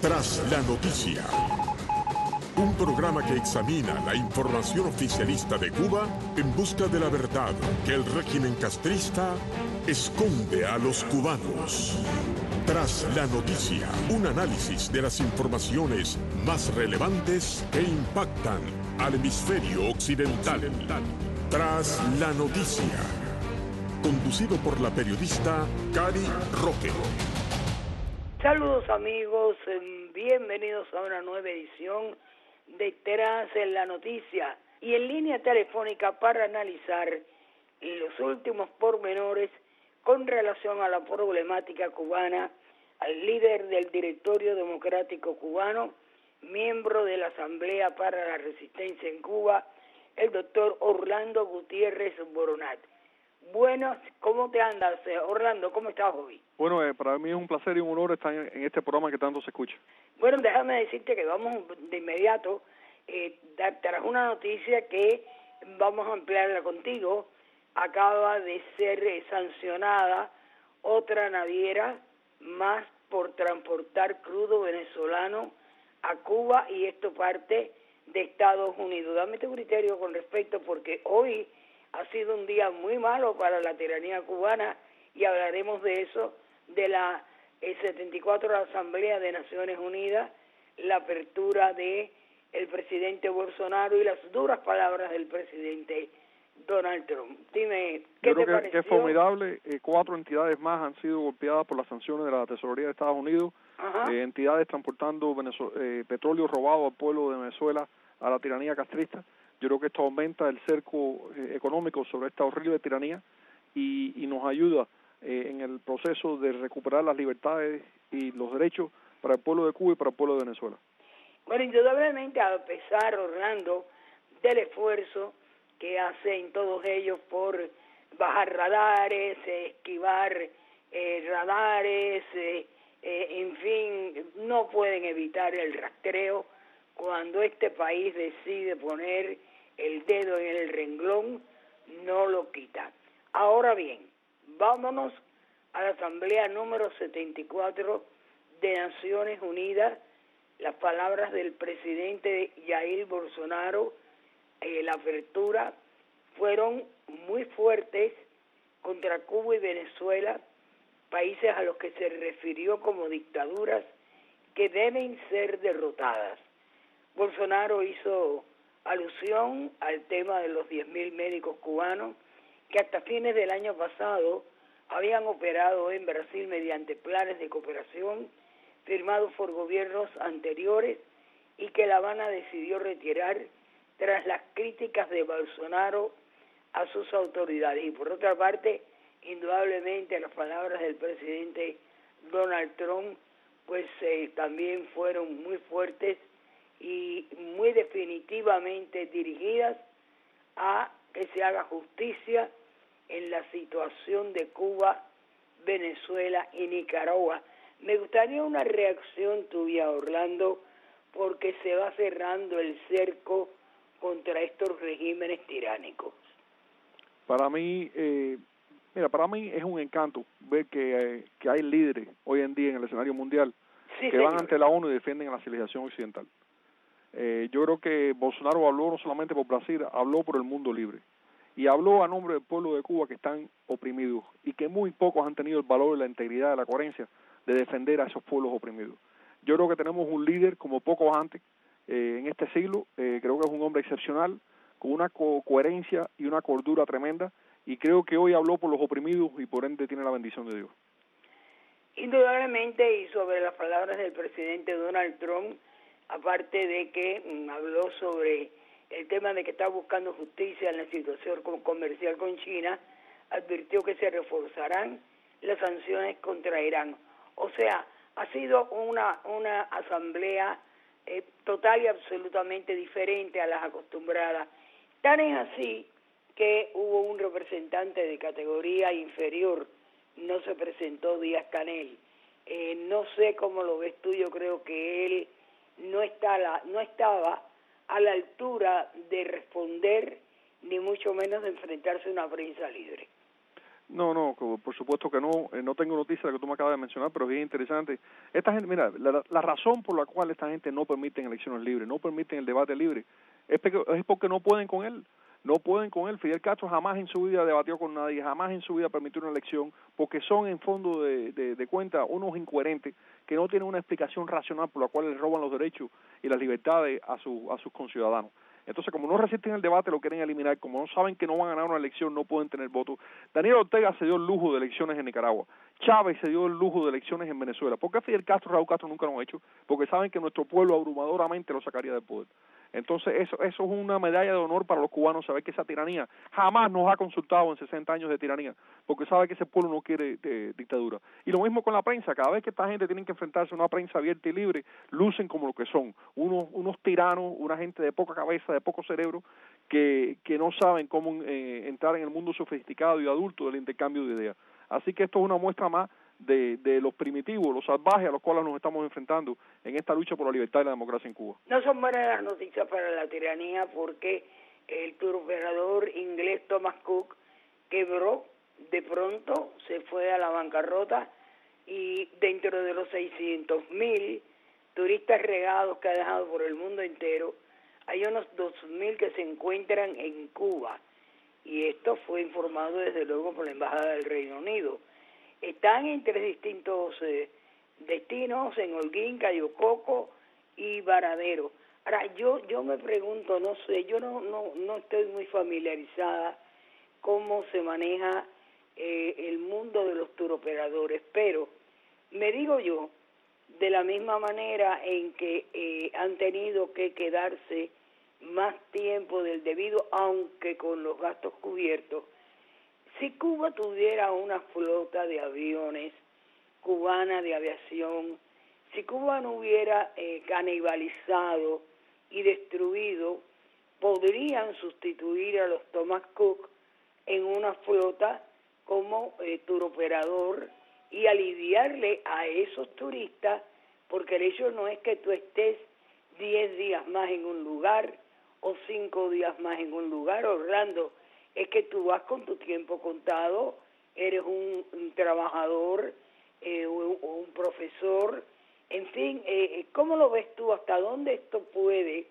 Tras la noticia, un programa que examina la información oficialista de Cuba en busca de la verdad que el régimen castrista esconde a los cubanos. Tras la noticia, un análisis de las informaciones más relevantes que impactan al hemisferio occidental. Tras la noticia, conducido por la periodista Cari Roque. Saludos amigos, bienvenidos a una nueva edición de Tras la Noticia y en línea telefónica para analizar los últimos pormenores con relación a la problemática cubana, al líder del Directorio Democrático Cubano, miembro de la Asamblea para la Resistencia en Cuba, el doctor Orlando Gutiérrez Boronat. Bueno, ¿cómo te andas, Orlando? ¿Cómo estás hoy? Bueno, para mí es un placer y un honor estar en este programa que tanto se escucha. Bueno, déjame decirte que vamos de inmediato tras una noticia que vamos a ampliarla contigo. Acaba de ser sancionada otra naviera más por transportar crudo venezolano a Cuba y esto parte de Estados Unidos. Dame tu criterio con respecto porque hoy ha sido un día muy malo para la tiranía cubana y hablaremos de eso, de la 74 de la Asamblea de Naciones Unidas, la apertura de el presidente Bolsonaro y las duras palabras del presidente Donald Trump. Dime, ¿qué te pareció? Que es formidable. 4 entidades más han sido golpeadas por las sanciones de la Tesorería de Estados Unidos. Entidades transportando petróleo robado al pueblo de Venezuela a la tiranía castrista. Yo creo que esto aumenta el cerco económico sobre esta horrible tiranía y nos ayuda en el proceso de recuperar las libertades y los derechos para el pueblo de Cuba y para el pueblo de Venezuela. Bueno, indudablemente, a pesar, Orlando, del esfuerzo que hacen todos ellos por bajar radares, esquivar radares, en fin, no pueden evitar el rastreo. Cuando este país decide poner el dedo en el renglón, no lo quita. Ahora bien, vámonos a la Asamblea número 74 de Naciones Unidas. Las palabras del presidente Jair Bolsonaro, la apertura, fueron muy fuertes contra Cuba y Venezuela, países a los que se refirió como dictaduras que deben ser derrotadas. Bolsonaro hizo alusión al tema de los 10.000 médicos cubanos que hasta fines del año pasado habían operado en Brasil mediante planes de cooperación firmados por gobiernos anteriores y que La Habana decidió retirar tras las críticas de Bolsonaro a sus autoridades. Y por otra parte, indudablemente las palabras del presidente Donald Trump pues también fueron muy fuertes y muy definitivamente dirigidas a que se haga justicia en la situación de Cuba, Venezuela y Nicaragua. Me gustaría una reacción tuya, Orlando, porque se va cerrando el cerco contra estos regímenes tiránicos. Para mí, para mí es un encanto ver que hay líderes hoy en día en el escenario mundial que van ante la ONU y defienden a la civilización occidental. Yo creo que Bolsonaro habló no solamente por Brasil, habló por el mundo libre. Y habló a nombre del pueblo de Cuba que están oprimidos y que muy pocos han tenido el valor y la integridad y la coherencia de defender a esos pueblos oprimidos. Yo creo que tenemos un líder como pocos antes en este siglo. Creo que es un hombre excepcional, con una coherencia y una cordura tremenda. Y creo que hoy habló por los oprimidos y por ende tiene la bendición de Dios. Indudablemente, y sobre las palabras del presidente Donald Trump, aparte de que habló sobre el tema de que está buscando justicia en la situación comercial con China, advirtió que se reforzarán las sanciones contra Irán. O sea, ha sido una asamblea total y absolutamente diferente a las acostumbradas. Tan es así que hubo un representante de categoría inferior, no se presentó Díaz-Canel. No sé cómo lo ves tú, yo creo que él no estaba a la altura de responder, ni mucho menos de enfrentarse a una prensa libre. No, por supuesto que no. No tengo noticia de lo que tú me acabas de mencionar, pero es bien interesante. Esta gente, mira, la razón por la cual esta gente no permiten elecciones libres, no permiten el debate libre, es porque no pueden con él. No pueden con él. Fidel Castro jamás en su vida debatió con nadie, jamás en su vida permitió una elección, porque son en fondo de cuenta unos incoherentes que no tienen una explicación racional por la cual les roban los derechos y las libertades a sus conciudadanos. Entonces, como no resisten el debate, lo quieren eliminar. Como no saben que no van a ganar una elección, no pueden tener votos. Daniel Ortega se dio el lujo de elecciones en Nicaragua. Chávez se dio el lujo de elecciones en Venezuela. ¿Por qué Fidel Castro y Raúl Castro nunca lo han hecho? Porque saben que nuestro pueblo abrumadoramente lo sacaría del poder. Entonces, eso es una medalla de honor para los cubanos, saber que esa tiranía jamás nos ha consultado en 60 años de tiranía, porque sabe que ese pueblo no quiere dictadura. Y lo mismo con la prensa. Cada vez que esta gente tiene que enfrentarse a una prensa abierta y libre, lucen como lo que son, unos tiranos, una gente de poca cabeza, de poco cerebro, que no saben cómo entrar en el mundo sofisticado y adulto del intercambio de ideas. Así que esto es una muestra más de los primitivos, los salvajes a los cuales nos estamos enfrentando en esta lucha por la libertad y la democracia en Cuba. No son buenas las noticias para la tiranía, porque el turoperador inglés Thomas Cook quebró, de pronto se fue a la bancarrota, y dentro de los 600.000 turistas regados que ha dejado por el mundo entero, hay unos 2.000 que se encuentran en Cuba, y esto fue informado desde luego por la Embajada del Reino Unido. Están en 3 distintos destinos, en Holguín, Cayo Coco y Varadero. Ahora, yo me pregunto, no sé, yo no estoy muy familiarizada cómo se maneja el mundo de los turoperadores, pero me digo yo, de la misma manera en que han tenido que quedarse más tiempo del debido, aunque con los gastos cubiertos, si Cuba tuviera una flota de aviones cubana de aviación, si Cuba no hubiera canibalizado y destruido, podrían sustituir a los Thomas Cook en una flota como turoperador y aliviarle a esos turistas, porque el hecho no es que tú estés 10 días más en un lugar o 5 días más en un lugar, Orlando, es que tú vas con tu tiempo contado, eres un trabajador o un profesor, en fin, ¿cómo lo ves tú? ¿Hasta dónde esto puede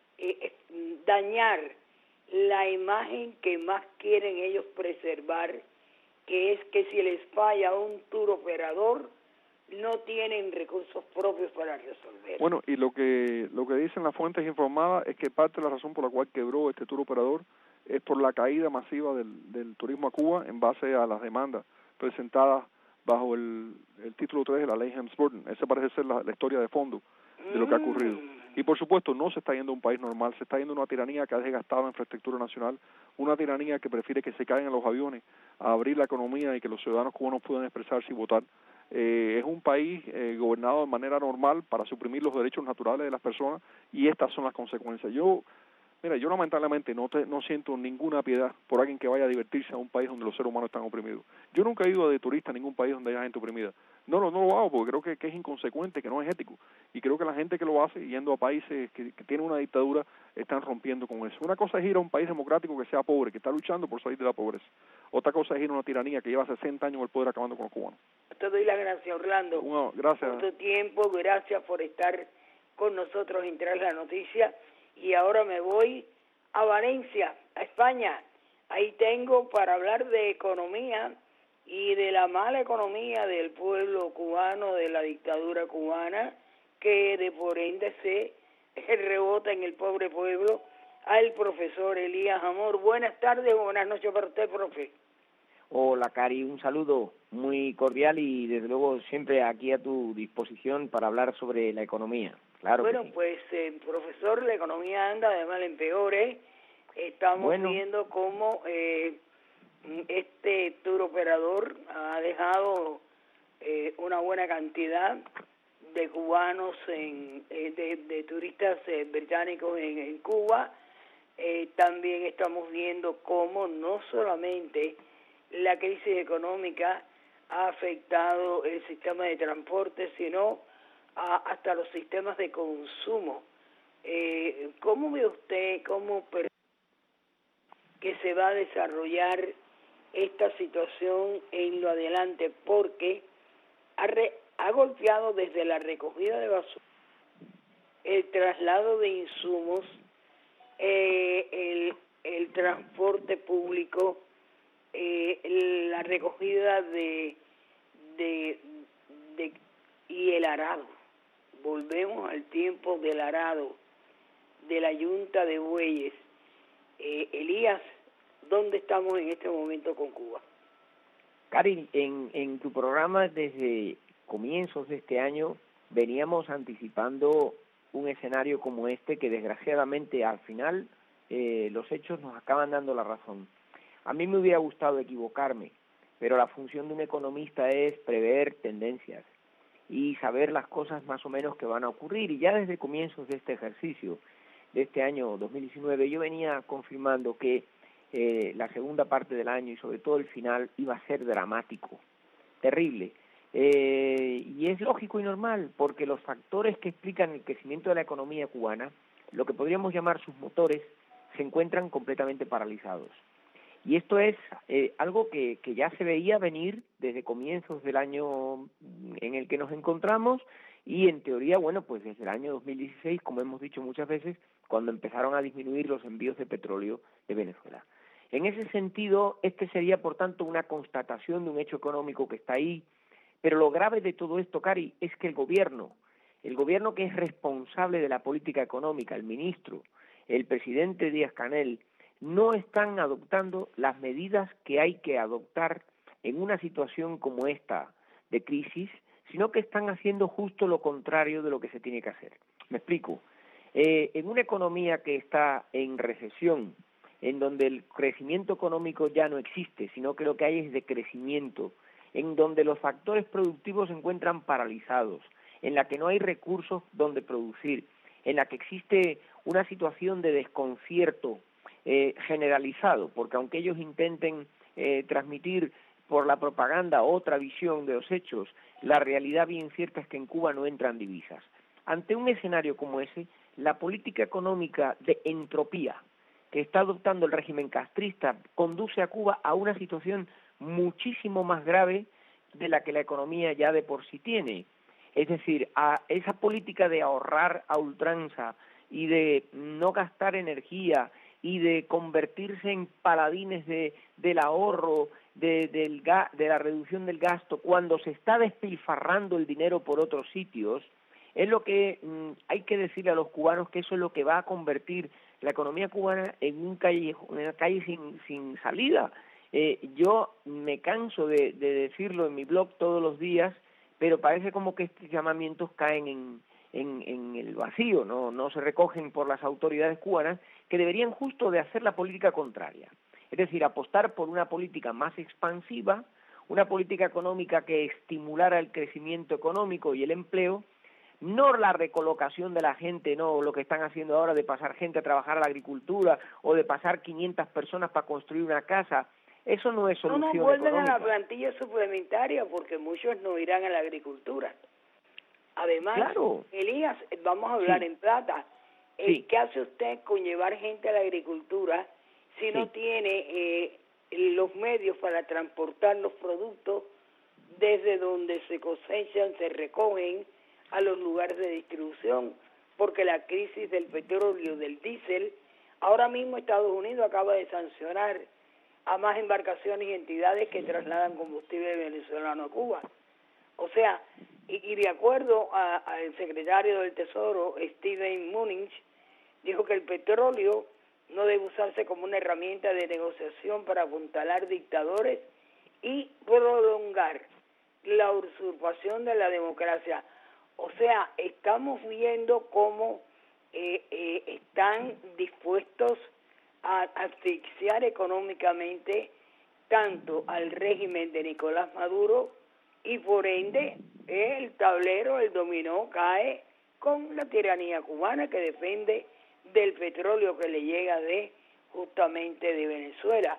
dañar la imagen que más quieren ellos preservar, que es que si les falla un tour operador, no tienen recursos propios para resolver? Bueno, y lo que dicen las fuentes informadas es que parte de la razón por la cual quebró este tour operador es por la caída masiva del turismo a Cuba en base a las demandas presentadas bajo el título 3 de la ley Helms-Burton. Esa parece ser la historia de fondo de lo que ha ocurrido. Y por supuesto no se está yendo a un país normal, se está yendo a una tiranía que ha desgastado la infraestructura nacional, una tiranía que prefiere que se caigan los aviones a abrir la economía y que los ciudadanos cubanos puedan expresarse y votar. Es un país gobernado de manera normal para suprimir los derechos naturales de las personas, y estas son las consecuencias. Yo lamentablemente no siento ninguna piedad por alguien que vaya a divertirse a un país donde los seres humanos están oprimidos. Yo nunca he ido de turista a ningún país donde haya gente oprimida. No lo hago porque creo que es inconsecuente, que no es ético. Y creo que la gente que lo hace, yendo a países que tienen una dictadura, están rompiendo con eso. Una cosa es ir a un país democrático que sea pobre, que está luchando por salir de la pobreza. Otra cosa es ir a una tiranía que lleva 60 años en el poder acabando con los cubanos. Te doy las gracias, Orlando. Bueno, gracias. Por tu tiempo, gracias por estar con nosotros en Tras la Noticia. Y ahora me voy a Valencia, a España. Ahí tengo para hablar de economía y de la mala economía del pueblo cubano, de la dictadura cubana, que de por ende se rebota en el pobre pueblo, al profesor Elías Amor. Buenas tardes o buenas noches para usted, profe. Hola, Cari, un saludo muy cordial y desde luego siempre aquí a tu disposición para hablar sobre la economía. Claro. Bueno, que sí. Pues, profesor, la economía anda de mal en peor, Estamos viendo cómo este tour operador ha dejado una buena cantidad de cubanos, de turistas británicos en Cuba. También estamos viendo cómo no solamente la crisis económica ha afectado el sistema de transporte, sino hasta los sistemas de consumo. ¿Cómo ve usted que se va a desarrollar esta situación en lo adelante, porque ha golpeado desde la recogida de basura, el traslado de insumos, el transporte público, la recogida y el arado. Volvemos al tiempo del arado, de la yunta de bueyes. Elías, ¿dónde estamos en este momento con Cuba? Cari, en tu programa desde comienzos de este año veníamos anticipando un escenario como este que desgraciadamente al final los hechos nos acaban dando la razón. A mí me hubiera gustado equivocarme, pero la función de un economista es prever tendencias y saber las cosas más o menos que van a ocurrir. Y ya desde comienzos de este ejercicio, de este año 2019, yo venía confirmando que la segunda parte del año y sobre todo el final iba a ser dramático, terrible. Y es lógico y normal, porque los factores que explican el crecimiento de la economía cubana, lo que podríamos llamar sus motores, se encuentran completamente paralizados. Y esto es algo que ya se veía venir desde comienzos del año en el que nos encontramos y en teoría, bueno, pues desde el año 2016, como hemos dicho muchas veces, cuando empezaron a disminuir los envíos de petróleo de Venezuela. En ese sentido, este sería, por tanto, una constatación de un hecho económico que está ahí, pero lo grave de todo esto, Cari, es que el gobierno que es responsable de la política económica, el ministro, el presidente Díaz-Canel, no están adoptando las medidas que hay que adoptar en una situación como esta de crisis, sino que están haciendo justo lo contrario de lo que se tiene que hacer. Me explico. En una economía que está en recesión, en donde el crecimiento económico ya no existe, sino que lo que hay es decrecimiento, en donde los factores productivos se encuentran paralizados, en la que no hay recursos donde producir, en la que existe una situación de desconcierto generalizado, porque aunque ellos intenten transmitir por la propaganda otra visión de los hechos, la realidad bien cierta es que en Cuba no entran divisas. Ante un escenario como ese, la política económica de entropía que está adoptando el régimen castrista conduce a Cuba a una situación muchísimo más grave de la que la economía ya de por sí tiene. Es decir, a esa política de ahorrar a ultranza y de no gastar energía y de convertirse en paladines del ahorro, de la reducción del gasto, cuando se está despilfarrando el dinero por otros sitios, es lo que hay que decirle a los cubanos, que eso es lo que va a convertir la economía cubana en una calle sin salida. Yo me canso de decirlo en mi blog todos los días, pero parece como que estos llamamientos caen en el vacío, no se recogen por las autoridades cubanas, que deberían justo de hacer la política contraria. Es decir, apostar por una política más expansiva, una política económica que estimulara el crecimiento económico y el empleo, no la recolocación de la gente, no lo que están haciendo ahora de pasar gente a trabajar a la agricultura o de pasar 500 personas para construir una casa. Eso no es solución económica. No vuelven a la plantilla suplementaria porque muchos no irán a la agricultura. Además, claro. Elías, vamos a hablar en plata. ¿Qué hace usted con llevar gente a la agricultura si no tiene los medios para transportar los productos desde donde se cosechan, se recogen a los lugares de distribución? Porque la crisis del petróleo, del diésel, ahora mismo Estados Unidos acaba de sancionar a más embarcaciones y entidades que trasladan combustible venezolano a Cuba. O sea, y de acuerdo al secretario del Tesoro, Steven Mnuchin, dijo que el petróleo no debe usarse como una herramienta de negociación para apuntalar dictadores y prolongar la usurpación de la democracia. O sea, estamos viendo cómo están dispuestos a asfixiar económicamente tanto al régimen de Nicolás Maduro, y por ende el tablero, el dominó, cae con la tiranía cubana, que depende del petróleo que le llega justamente de Venezuela.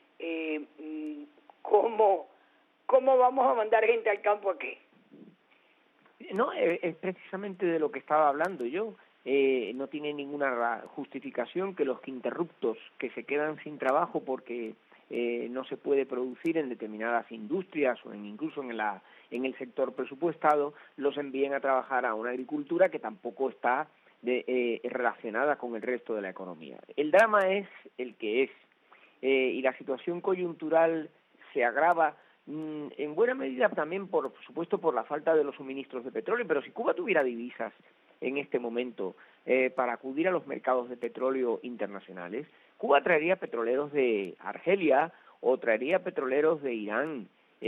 ¿Cómo vamos a mandar gente al campo aquí? No, es precisamente de lo que estaba hablando yo. No tiene ninguna justificación que los interruptos que se quedan sin trabajo porque no se puede producir en determinadas industrias o incluso en el sector presupuestado, los envíen a trabajar a una agricultura que tampoco está relacionada con el resto de la economía. El drama es el que es, y la situación coyuntural se agrava en buena medida también, por supuesto, por la falta de los suministros de petróleo, pero si Cuba tuviera divisas en este momento para acudir a los mercados de petróleo internacionales, Cuba traería petroleros de Argelia o traería petroleros de Irán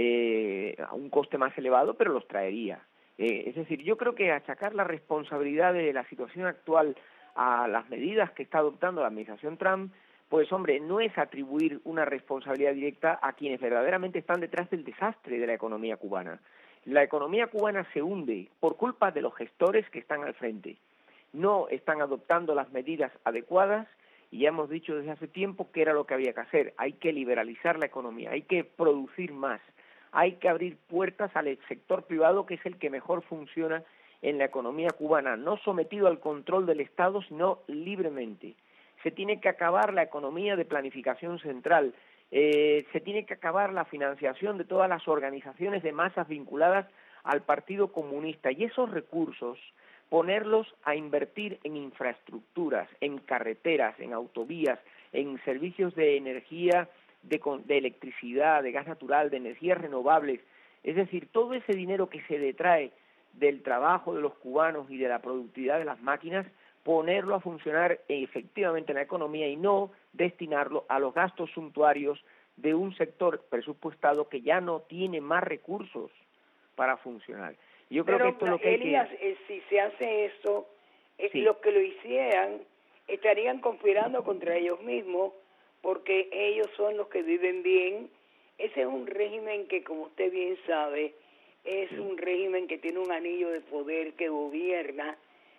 a un coste más elevado, pero los traería. Es decir, yo creo que achacar la responsabilidad de la situación actual a las medidas que está adoptando la administración Trump, pues hombre, no es atribuir una responsabilidad directa a quienes verdaderamente están detrás del desastre de la economía cubana. La economía cubana se hunde por culpa de los gestores que están al frente. No están adoptando las medidas adecuadas y ya hemos dicho desde hace tiempo que era lo que había que hacer. Hay que liberalizar la economía, hay que producir más, hay que abrir puertas al sector privado, que es el que mejor funciona en la economía cubana, no sometido al control del Estado, sino libremente. Se tiene que acabar la economía de planificación central, se tiene que acabar la financiación de todas las organizaciones de masas vinculadas al Partido Comunista, y esos recursos ponerlos a invertir en infraestructuras, en carreteras, en autovías, en servicios de energía, de electricidad, de gas natural, de energías renovables. Es decir, todo ese dinero que se detrae del trabajo de los cubanos y de la productividad de las máquinas, ponerlo a funcionar efectivamente en la economía y no destinarlo a los gastos suntuarios de un sector presupuestado que ya no tiene más recursos para funcionar. Yo creo que esto es lo que Elías, si se hace eso, sí, los que lo hicieran estarían conspirando contra ellos mismos, porque ellos son los que viven bien. Ese es un régimen que, como usted bien sabe, es un régimen que tiene un anillo de poder que gobierna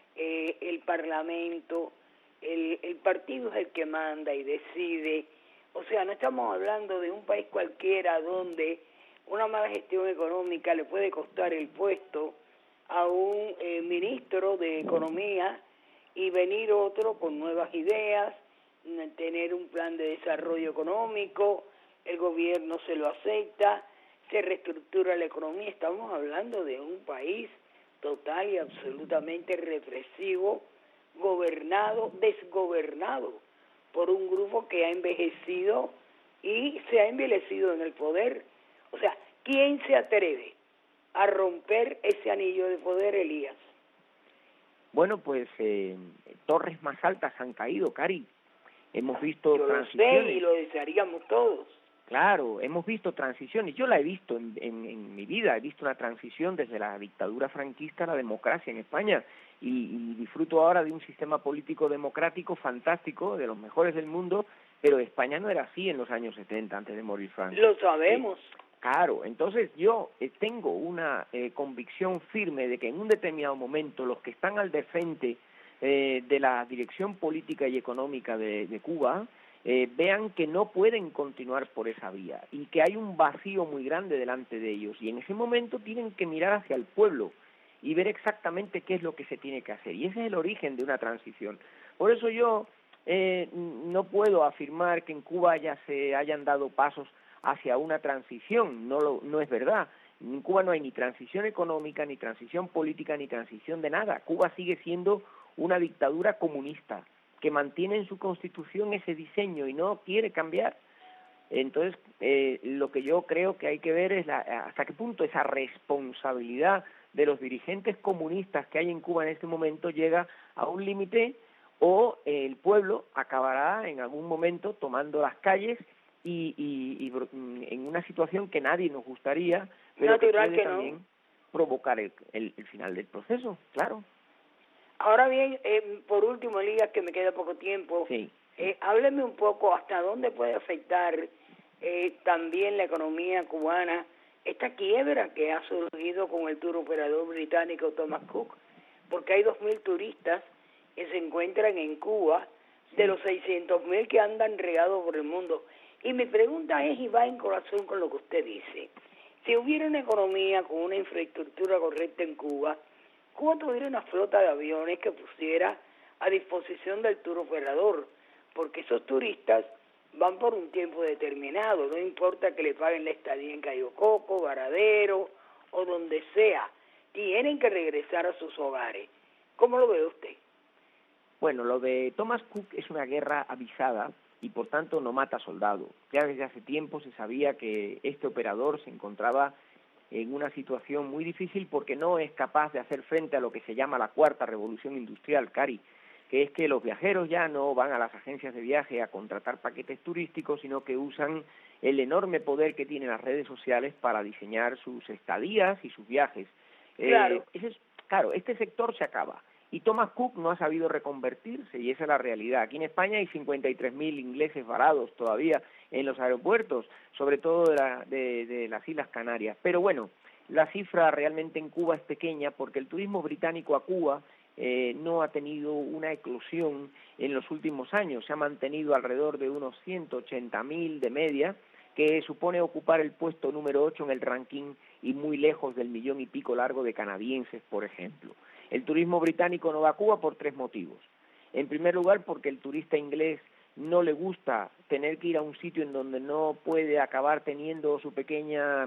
el Parlamento, el partido es el que manda y decide. O sea, no estamos hablando de un país cualquiera donde una mala gestión económica le puede costar el puesto a un ministro de Economía y venir otro con nuevas ideas, tener un plan de desarrollo económico, el gobierno se lo acepta, se reestructura la economía. Estamos hablando de un país total y absolutamente represivo, desgobernado por un grupo que ha envejecido y se ha envilecido en el poder. O sea, ¿quién se atreve a romper ese anillo de poder, Elías? Bueno, pues torres más altas han caído, Cari. Hemos visto transiciones. Lo sé y lo desearíamos todos. Claro, hemos visto transiciones. Yo la he visto en mi vida. He visto una transición desde la dictadura franquista a la democracia en España y disfruto ahora de un sistema político democrático fantástico, de los mejores del mundo, pero España no era así en los años 70, antes de morir Franco. Lo sabemos. Claro, entonces yo tengo una convicción firme de que en un determinado momento los que están al de frente de la dirección política y económica de Cuba vean que no pueden continuar por esa vía y que hay un vacío muy grande delante de ellos, y en ese momento tienen que mirar hacia el pueblo y ver exactamente qué es lo que se tiene que hacer, y ese es el origen de una transición. Por eso yo no puedo afirmar que en Cuba ya se hayan dado pasos hacia una transición, no es verdad. En Cuba no hay ni transición económica, ni transición política, ni transición de nada. Cuba sigue siendo una dictadura comunista que mantiene en su constitución ese diseño y no quiere cambiar. Entonces, lo que yo creo que hay que ver es hasta qué punto esa responsabilidad de los dirigentes comunistas que hay en Cuba en este momento llega a un límite, o el pueblo acabará en algún momento tomando las calles y en una situación que nadie nos gustaría, pero natural que puede también provocar el final del proceso, claro. Ahora bien, por último, Elías, que me queda poco tiempo, sí. Hábleme un poco hasta dónde puede afectar también la economía cubana esta quiebra que ha surgido con el tour operador británico Thomas Cook, porque hay 2.000 turistas que se encuentran en Cuba de los 600.000 que andan regados por el mundo. Y mi pregunta es, y va en corazón con lo que usted dice, si hubiera una economía con una infraestructura correcta en Cuba, Cuba tuviera una flota de aviones que pusiera a disposición del tour operador, porque esos turistas van por un tiempo determinado, no importa que le paguen la estadía en Cayo Coco, Varadero o donde sea, tienen que regresar a sus hogares. ¿Cómo lo ve usted? Bueno, lo de Thomas Cook es una guerra avisada y por tanto no mata soldado. Ya desde hace tiempo se sabía que este operador se encontraba en una situación muy difícil porque no es capaz de hacer frente a lo que se llama la cuarta revolución industrial, Cari, que es que los viajeros ya no van a las agencias de viaje a contratar paquetes turísticos, sino que usan el enorme poder que tienen las redes sociales para diseñar sus estadías y sus viajes. Claro. Claro, este sector se acaba. Y Thomas Cook no ha sabido reconvertirse, y esa es la realidad. Aquí en España hay 53.000 ingleses varados todavía en los aeropuertos, sobre todo de las Islas Canarias. Pero bueno, la cifra realmente en Cuba es pequeña porque el turismo británico a Cuba no ha tenido una eclosión en los últimos años. Se ha mantenido alrededor de unos 180.000 de media, que supone ocupar el puesto número 8 en el ranking y muy lejos del 1,5 millones largo de canadienses, por ejemplo. El turismo británico no va a Cuba por 3 motivos. En primer lugar, porque el turista inglés no le gusta tener que ir a un sitio en donde no puede acabar teniendo su pequeña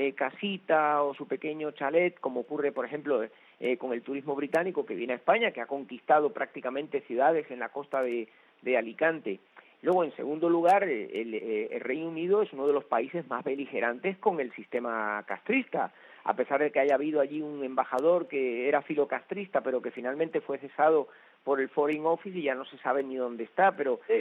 casita o su pequeño chalet, como ocurre, por ejemplo, con el turismo británico que viene a España, que ha conquistado prácticamente ciudades en la costa de Alicante. Luego, en segundo lugar, el Reino Unido es uno de los países más beligerantes con el sistema castrista, a pesar de que haya habido allí un embajador que era filocastrista, pero que finalmente fue cesado por el Foreign Office y ya no se sabe ni dónde está, pero sí,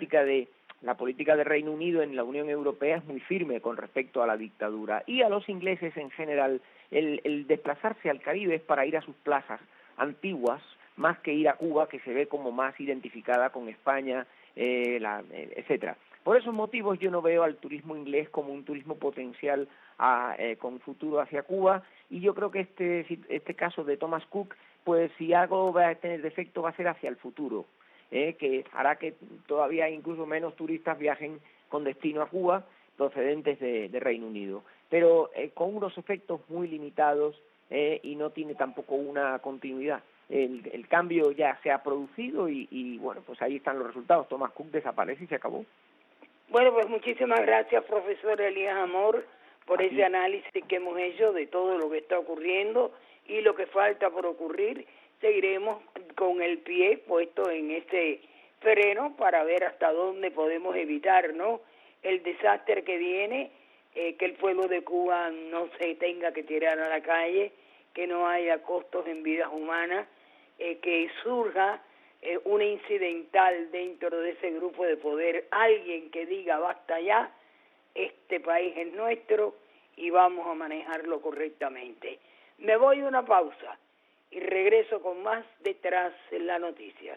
la política de Reino Unido en la Unión Europea es muy firme con respecto a la dictadura. Y a los ingleses en general, el desplazarse al Caribe es para ir a sus plazas antiguas, más que ir a Cuba, que se ve como más identificada con España, etcétera. Por esos motivos yo no veo al turismo inglés como un turismo potencial con futuro hacia Cuba, y yo creo que este caso de Thomas Cook, pues si algo va a tener defecto va a ser hacia el futuro, que hará que todavía incluso menos turistas viajen con destino a Cuba procedentes de Reino Unido, pero con unos efectos muy limitados y no tiene tampoco una continuidad. El cambio ya se ha producido y bueno, pues ahí están los resultados. Thomas Cook desaparece y se acabó. Bueno, pues muchísimas gracias, profesor Elías Amor, por ese análisis que hemos hecho de todo lo que está ocurriendo y lo que falta por ocurrir. Seguiremos con el pie puesto en este freno para ver hasta dónde podemos evitar, ¿no?, el desastre que viene, que el pueblo de Cuba no se tenga que tirar a la calle, que no haya costos en vidas humanas, que surja una incidental dentro de ese grupo de poder, alguien que diga basta ya, este país es nuestro y vamos a manejarlo correctamente. Me voy a una pausa y regreso con más detrás en la noticia.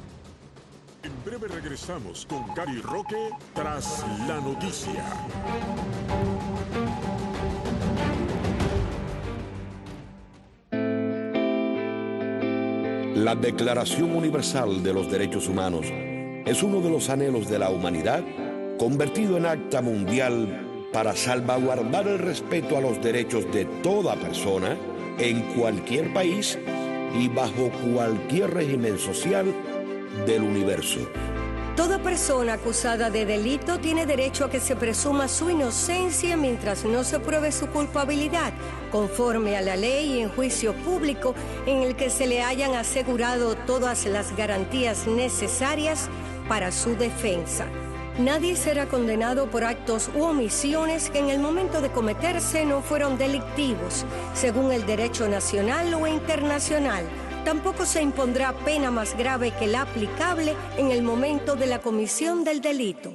En breve regresamos con Cari Roque tras la noticia. La Declaración Universal de los Derechos Humanos es uno de los anhelos de la humanidad convertido en acta mundial para salvaguardar el respeto a los derechos de toda persona en cualquier país y bajo cualquier régimen social del universo. Toda persona acusada de delito tiene derecho a que se presuma su inocencia mientras no se pruebe su culpabilidad, conforme a la ley y en juicio público en el que se le hayan asegurado todas las garantías necesarias para su defensa. Nadie será condenado por actos u omisiones que en el momento de cometerse no fueron delictivos, según el derecho nacional o internacional. Tampoco se impondrá pena más grave que la aplicable en el momento de la comisión del delito.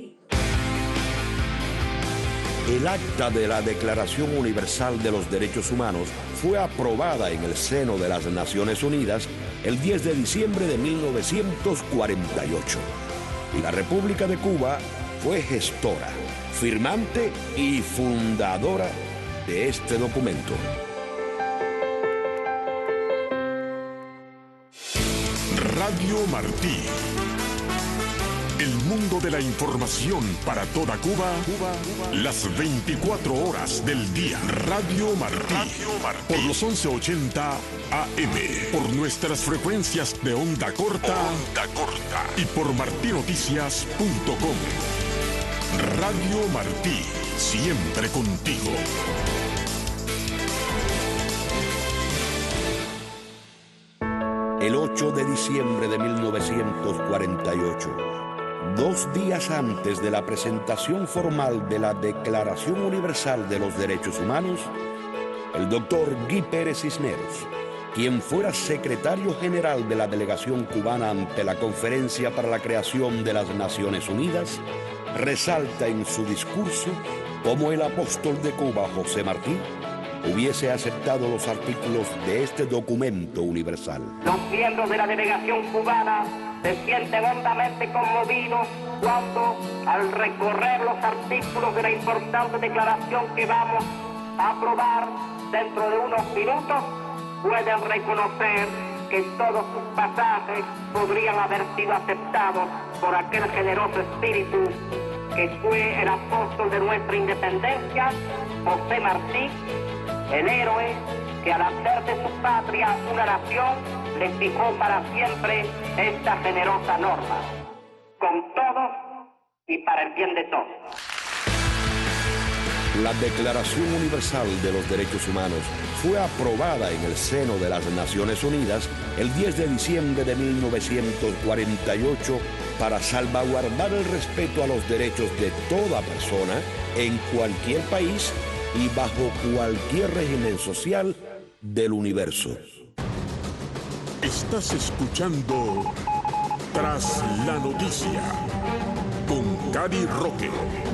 El acta de la Declaración Universal de los Derechos Humanos fue aprobada en el seno de las Naciones Unidas el 10 de diciembre de 1948. Y la República de Cuba fue gestora, firmante y fundadora de este documento. Radio Martí. El mundo de la información para toda Cuba, las 24 horas del día. Radio Martí. Por los 1180 AM. Por nuestras frecuencias de onda corta. Y por martinoticias.com. Radio Martí, siempre contigo. El 8 de diciembre de 1948, 2 días antes de la presentación formal de la Declaración Universal de los Derechos Humanos, el doctor Guy Pérez Cisneros, quien fuera secretario general de la delegación cubana ante la Conferencia para la Creación de las Naciones Unidas, resalta en su discurso cómo el apóstol de Cuba, José Martí, hubiese aceptado los artículos de este documento universal. Los miembros de la delegación cubana se sienten hondamente conmovidos cuando, al recorrer los artículos de la importante declaración que vamos a aprobar dentro de unos minutos, pueden reconocer que todos sus pasajes podrían haber sido aceptados por aquel generoso espíritu que fue el apóstol de nuestra independencia, José Martí, el héroe que al hacer de su patria una nación le fijó para siempre esta generosa norma, con todos y para el bien de todos. La Declaración Universal de los Derechos Humanos fue aprobada en el seno de las Naciones Unidas el 10 de diciembre de 1948 para salvaguardar el respeto a los derechos de toda persona en cualquier país y bajo cualquier régimen social del universo. Estás escuchando Tras la Noticia con Cari Roque.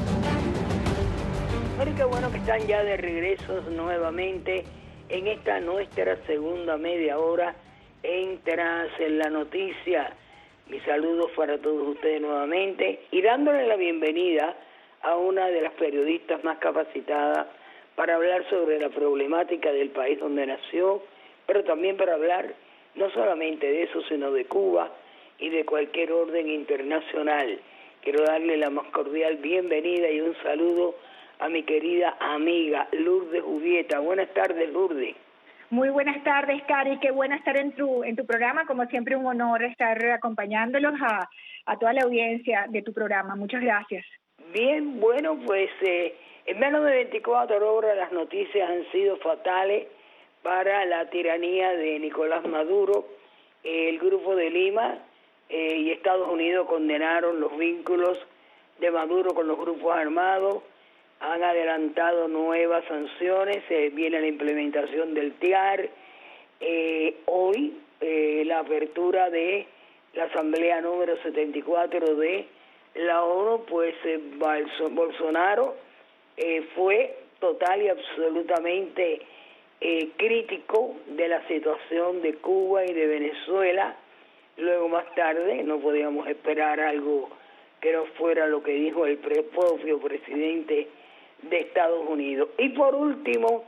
Pero qué bueno que están ya de regreso nuevamente en esta nuestra segunda media hora en Tras la Noticia. Mis saludos para todos ustedes nuevamente y dándole la bienvenida a una de las periodistas más capacitadas para hablar sobre la problemática del país donde nació, pero también para hablar no solamente de eso, sino de Cuba y de cualquier orden internacional. Quiero darle la más cordial bienvenida y un saludo a mi querida amiga Lourdes Jubieta. Buenas tardes, Lourdes. Muy buenas tardes, Cari. Qué bueno estar en tu programa. Como siempre, un honor estar acompañándolos a toda la audiencia de tu programa. Muchas gracias. Bien, bueno, pues en menos de 24 horas las noticias han sido fatales para la tiranía de Nicolás Maduro. El Grupo de Lima y Estados Unidos condenaron los vínculos de Maduro con los grupos armados, han adelantado nuevas sanciones, viene la implementación del TIAR. Hoy la apertura de la Asamblea número 74 de la ONU, pues Bolsonaro fue total y absolutamente crítico de la situación de Cuba y de Venezuela. Luego más tarde no podíamos esperar algo que no fuera lo que dijo el propio presidente de Estados Unidos. Y por último,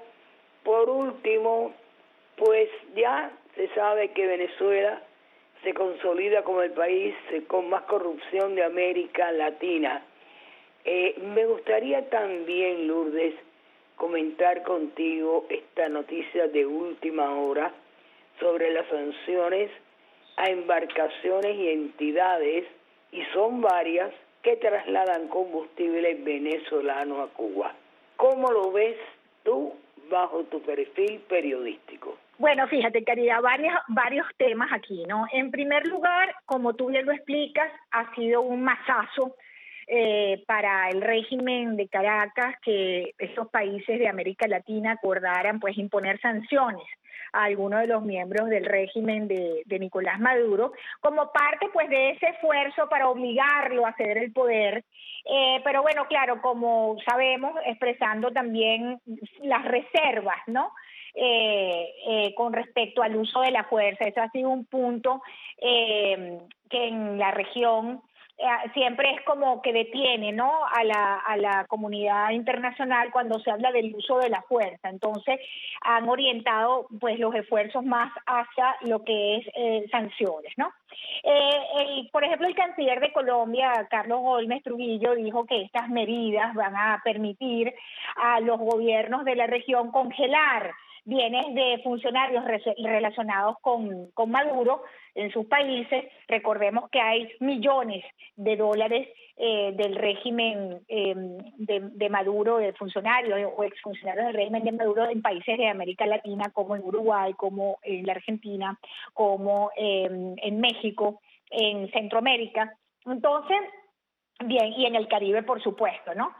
pues ya se sabe que Venezuela se consolida como el país con más corrupción de América Latina. Me gustaría también, Lourdes, comentar contigo esta noticia de última hora sobre las sanciones a embarcaciones y entidades, y son varias, que trasladan combustible venezolano a Cuba. ¿Cómo lo ves tú bajo tu perfil periodístico? Bueno, fíjate, querida, varios temas aquí, ¿no? En primer lugar, como tú bien lo explicas, ha sido un masazo para el régimen de Caracas que esos países de América Latina acordaran pues imponer sanciones a algunos de los miembros del régimen de Nicolás Maduro, como parte pues de ese esfuerzo para obligarlo a ceder el poder, pero bueno, claro, como sabemos, expresando también las reservas, ¿no?, con respecto al uso de la fuerza. Eso ha sido un punto que en la región siempre es como que detiene, ¿no?, a la comunidad internacional cuando se habla del uso de la fuerza. Entonces han orientado pues los esfuerzos más hacia lo que es sanciones, ¿no? Por ejemplo, el canciller de Colombia, Carlos Holmes Trujillo, dijo que estas medidas van a permitir a los gobiernos de la región congelar bienes de funcionarios relacionados con Maduro en sus países. Recordemos que hay millones de dólares del régimen de Maduro, de funcionarios o exfuncionarios del régimen de Maduro en países de América Latina, como en Uruguay, como en la Argentina, como en México, en Centroamérica. Entonces, bien, y en el Caribe, por supuesto, ¿no?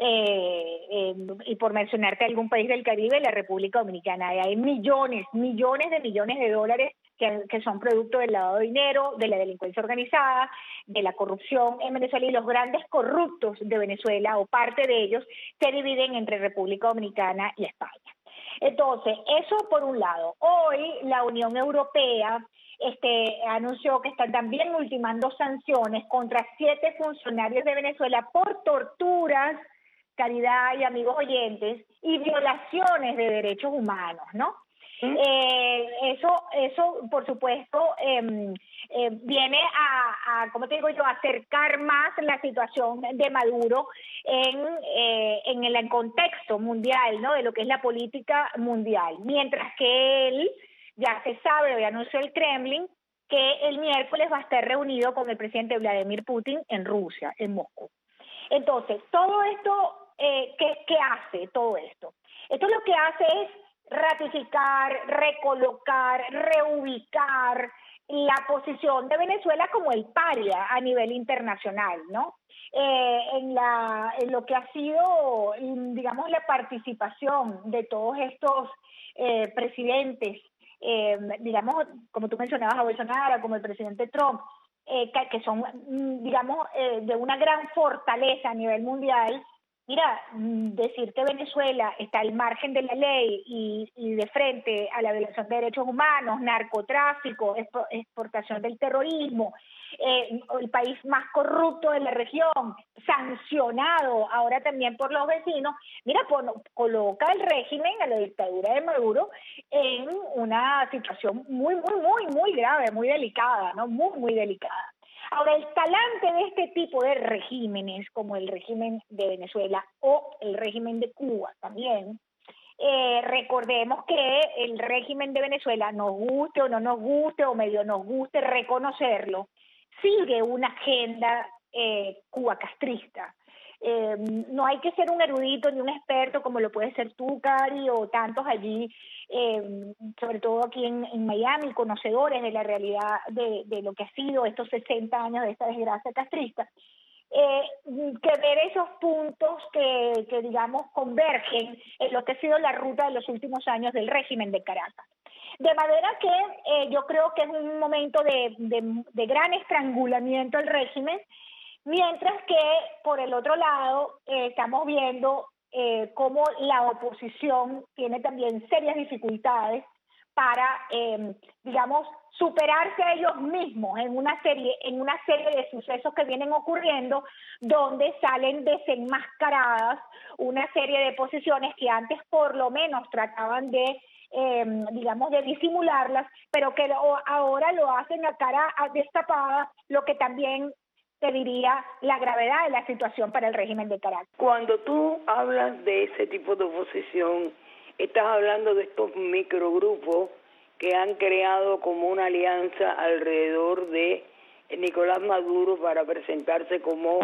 Y por mencionarte algún país del Caribe, la República Dominicana, hay millones de dólares que son producto del lavado de dinero, de la delincuencia organizada, de la corrupción en Venezuela, y los grandes corruptos de Venezuela, o parte de ellos, se dividen entre República Dominicana y España. Entonces, eso por un lado. Hoy la Unión Europea anunció que están también ultimando sanciones contra 7 funcionarios de Venezuela por torturas, Caridad y amigos oyentes, y violaciones de derechos humanos, ¿no? Eso por supuesto, viene a, ¿cómo te digo yo?, acercar más la situación de Maduro en el contexto mundial, ¿no?, de lo que es la política mundial. Mientras que él, ya se sabe, hoy anunció el Kremlin, que el miércoles va a estar reunido con el presidente Vladimir Putin en Rusia, en Moscú. Entonces, todo esto, ¿qué hace todo esto? Esto lo que hace es ratificar, recolocar, reubicar la posición de Venezuela como el paria a nivel internacional, ¿no? En lo que ha sido, digamos, la participación de todos estos presidentes, digamos, como tú mencionabas a Bolsonaro, como el presidente Trump, que son, digamos, de una gran fortaleza a nivel mundial. Mira, decir que Venezuela está al margen de la ley y de frente a la violación de derechos humanos, narcotráfico, exportación del terrorismo, el país más corrupto de la región, sancionado ahora también por los vecinos, mira, coloca el régimen, a la dictadura de Maduro, en una situación muy grave, muy delicada, ¿no? Muy delicada. Ahora, el talante de este tipo de regímenes, como el régimen de Venezuela o el régimen de Cuba también, recordemos que el régimen de Venezuela, nos guste o no nos guste, o medio nos guste reconocerlo, sigue una agenda cubacastrista. No hay que ser un erudito ni un experto como lo puede ser tú, Cari, o tantos allí, sobre todo aquí en Miami, conocedores de la realidad de lo que ha sido estos 60 años de esta desgracia castrista, que ver esos puntos que digamos convergen en lo que ha sido la ruta de los últimos años del régimen de Caracas. De manera que yo creo que es un momento de gran estrangulamiento del régimen, mientras que por el otro lado estamos viendo cómo la oposición tiene también serias dificultades para, digamos, superarse a ellos mismos en una serie de sucesos que vienen ocurriendo, donde salen desenmascaradas una serie de posiciones que antes por lo menos trataban de digamos, de disimularlas, pero que ahora lo hacen a cara destapada, lo que también te diría la gravedad de la situación para el régimen de Caracas. Cuando tú hablas de ese tipo de oposición, estás hablando de estos microgrupos que han creado como una alianza alrededor de Nicolás Maduro para presentarse como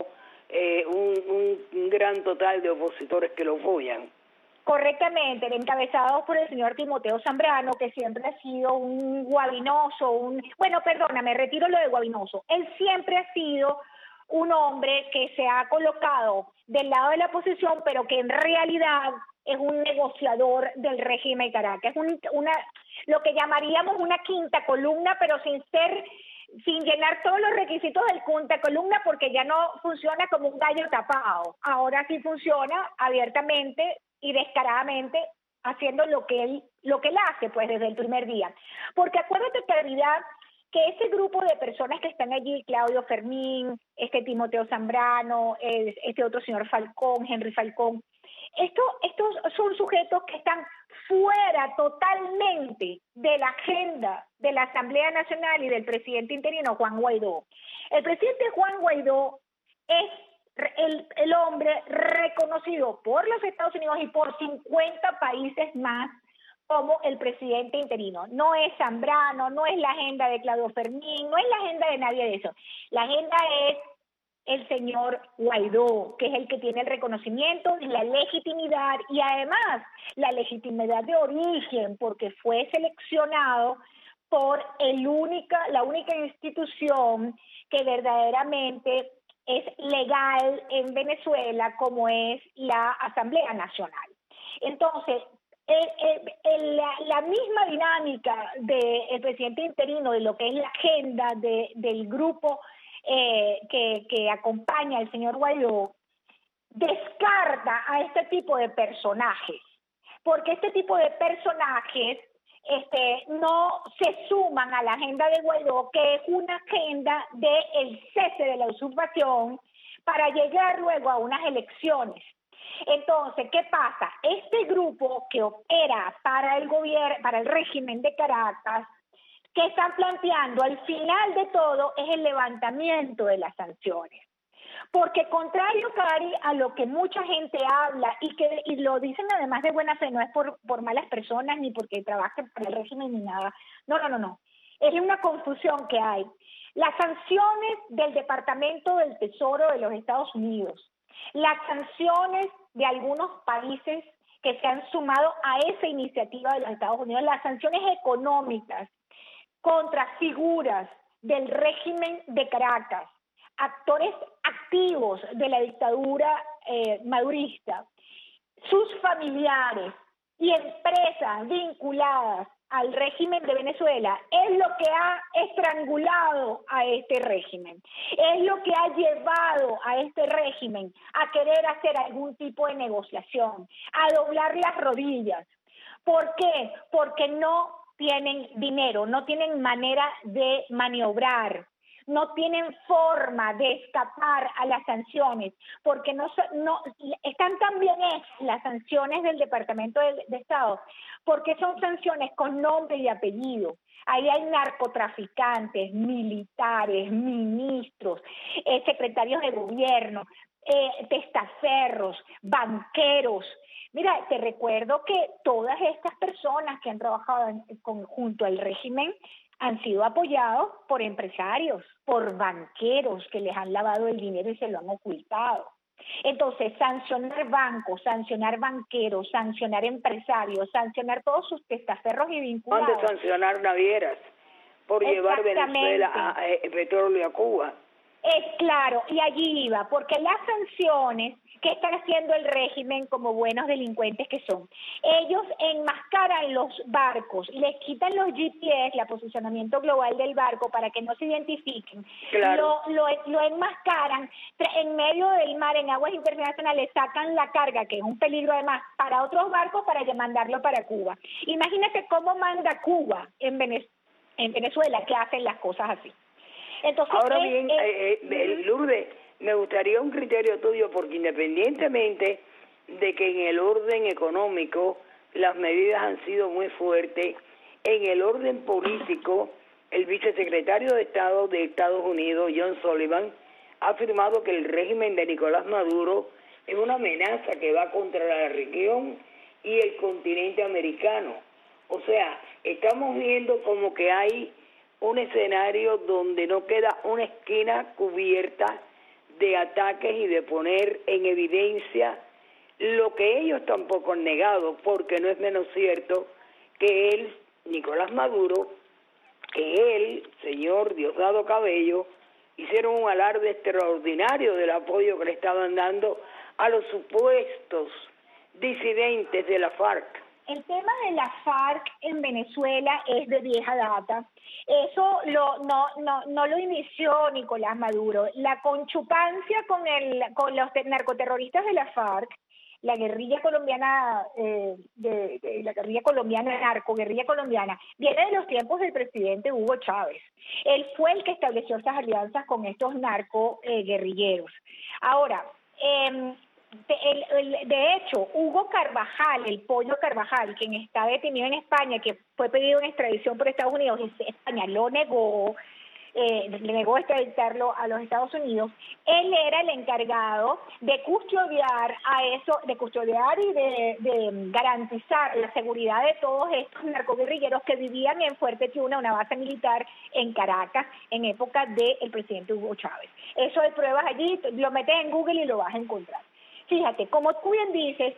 un gran total de opositores que lo apoyan. Correctamente, encabezados por el señor Timoteo Zambrano, que siempre ha sido un guabinoso, bueno, perdóname, retiro lo de guabinoso. Él siempre ha sido un hombre que se ha colocado del lado de la oposición, pero que en realidad es un negociador del régimen de Caracas. Es lo que llamaríamos una quinta columna, pero sin llenar todos los requisitos del quinta columna, porque ya no funciona como un gallo tapado. Ahora sí funciona abiertamente y descaradamente, haciendo lo que él hace, pues, desde el primer día. Porque acuérdate, Caridad, que ese grupo de personas que están allí, Claudio Fermín, Timoteo Zambrano, este otro señor Falcón, Henry Falcón, estos son sujetos que están fuera totalmente de la agenda de la Asamblea Nacional y del presidente interino Juan Guaidó. El presidente Juan Guaidó es el hombre reconocido por los Estados Unidos y por 50 países más como el presidente interino. No es Zambrano, no es la agenda de Claudio Fermín, no es la agenda de nadie de eso. La agenda es el señor Guaidó, que es el que tiene el reconocimiento y la legitimidad, y además la legitimidad de origen, porque fue seleccionado por la única institución que verdaderamente es legal en Venezuela, como es la Asamblea Nacional. Entonces, la misma dinámica del presidente interino, de lo que es la agenda del grupo que acompaña al señor Guaidó, descarta a este tipo de personajes, porque este tipo de personajes no se suman a la agenda de Guaidó, que es una agenda del cese de la usurpación para llegar luego a unas elecciones. Entonces, ¿qué pasa? Este grupo que opera para el gobierno, para el régimen de Caracas, que están planteando al final de todo es el levantamiento de las sanciones. Porque contrario, Cari, a lo que mucha gente habla y lo dicen además de buena fe, no es por malas personas ni porque trabajen para el régimen ni nada. No. Es una confusión que hay. Las sanciones del Departamento del Tesoro de los Estados Unidos, las sanciones de algunos países que se han sumado a esa iniciativa de los Estados Unidos, las sanciones económicas contra figuras del régimen de Caracas, actores activos de la dictadura madurista, sus familiares y empresas vinculadas al régimen de Venezuela, es lo que ha estrangulado a este régimen, es lo que ha llevado a este régimen a querer hacer algún tipo de negociación, a doblar las rodillas. ¿Por qué? Porque no tienen dinero, no tienen manera de maniobrar, no tienen forma de escapar a las sanciones, porque no están tan bien las sanciones del Departamento de Estado, porque son sanciones con nombre y apellido. Ahí hay narcotraficantes, militares, ministros, secretarios de gobierno, testaferros, banqueros. Mira, te recuerdo que todas estas personas que han trabajado junto al régimen han sido apoyados por empresarios, por banqueros que les han lavado el dinero y se lo han ocultado. Entonces, sancionar bancos, sancionar banqueros, sancionar empresarios, sancionar todos sus testaferros y vinculados. ¿Cuándo sancionar navieras por llevar Venezuela petróleo a Cuba? Es claro, y allí iba, porque las sanciones que están haciendo el régimen como buenos delincuentes que son, ellos enmascaran los barcos, les quitan los GPS, el posicionamiento global del barco para que no se identifiquen, claro. lo enmascaran en medio del mar, en aguas internacionales, sacan la carga, que es un peligro además, para otros barcos para mandarlo para Cuba. Imagínate cómo manda Cuba en Venezuela, que hacen las cosas así. Entonces, ahora bien, Lourdes, me gustaría un criterio tuyo, porque independientemente de que en el orden económico las medidas han sido muy fuertes, en el orden político, el vicesecretario de Estado de Estados Unidos, John Sullivan, ha afirmado que el régimen de Nicolás Maduro es una amenaza que va contra la región y el continente americano. O sea, estamos viendo como que hay un escenario donde no queda una esquina cubierta de ataques y de poner en evidencia lo que ellos tampoco han negado, porque no es menos cierto que él, Nicolás Maduro, que él, señor Diosdado Cabello, hicieron un alarde extraordinario del apoyo que le estaban dando a los supuestos disidentes de la FARC. El tema de la FARC en Venezuela es de vieja data. Eso no lo inició Nicolás Maduro. La conchupancia con los narcoterroristas de la FARC, la guerrilla colombiana, la guerrilla colombiana, narcoguerrilla colombiana, viene de los tiempos del presidente Hugo Chávez. Él fue el que estableció esas alianzas con estos narcoguerrilleros. Ahora, de hecho, Hugo Carvajal, el Pollo Carvajal, quien está detenido en España, que fue pedido en extradición por Estados Unidos y España lo negó, le negó extraditarlo a los Estados Unidos, él era el encargado de custodiar y de garantizar la seguridad de todos estos narcoguerrilleros que vivían en Fuerte Tiuna, una base militar en Caracas, en época del presidente Hugo Chávez. Eso hay pruebas allí, lo metes en Google y lo vas a encontrar. Fíjate, como tú bien dices,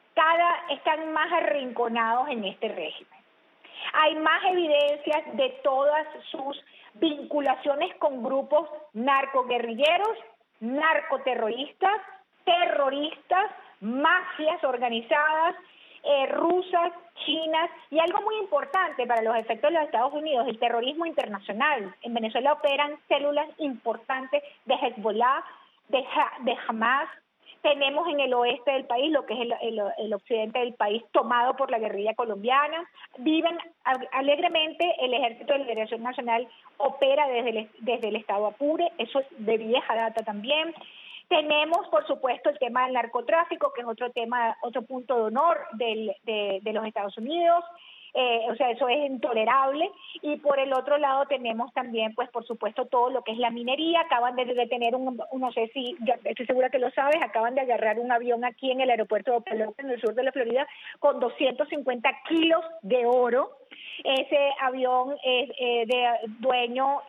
están más arrinconados en este régimen. Hay más evidencias de todas sus vinculaciones con grupos narcoguerrilleros, narcoterroristas, terroristas, mafias organizadas, rusas, chinas, y algo muy importante para los efectos de los Estados Unidos, el terrorismo internacional. En Venezuela operan células importantes de Hezbollah, de Hamas. Tenemos en el oeste del país, lo que es el occidente del país, tomado por la guerrilla colombiana. Viven alegremente, el Ejército de Liberación Nacional opera desde el estado Apure, eso es de vieja data también. Tenemos, por supuesto, el tema del narcotráfico, que es otro punto de honor de los Estados Unidos. O sea, eso es intolerable. Y por el otro lado tenemos también, pues por supuesto, todo lo que es la minería. Acaban de detener no sé si, estoy segura que lo sabes, acaban de agarrar un avión aquí en el aeropuerto de Opa-locka, en el sur de la Florida, con 250 kilos de oro. Ese avión es de dueño